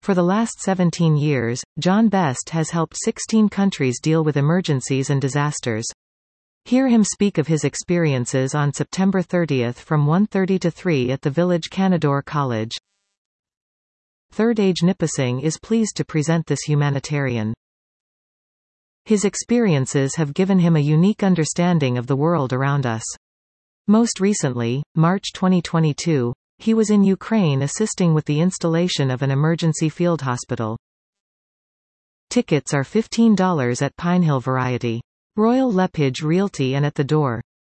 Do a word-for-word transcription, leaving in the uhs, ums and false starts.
For the last seventeen years, John Best has helped sixteen countries deal with emergencies and disasters. Hear him speak of his experiences on September thirtieth from one thirty to three at the Village Canadore College. Third Age Nipissing is pleased to present this humanitarian. His experiences have given him a unique understanding of the world around us. Most recently, March twenty twenty-two, he was in Ukraine assisting with the installation of an emergency field hospital. Tickets are fifteen dollars at Pinehill Variety. Royal Lepage Realty and At the Door.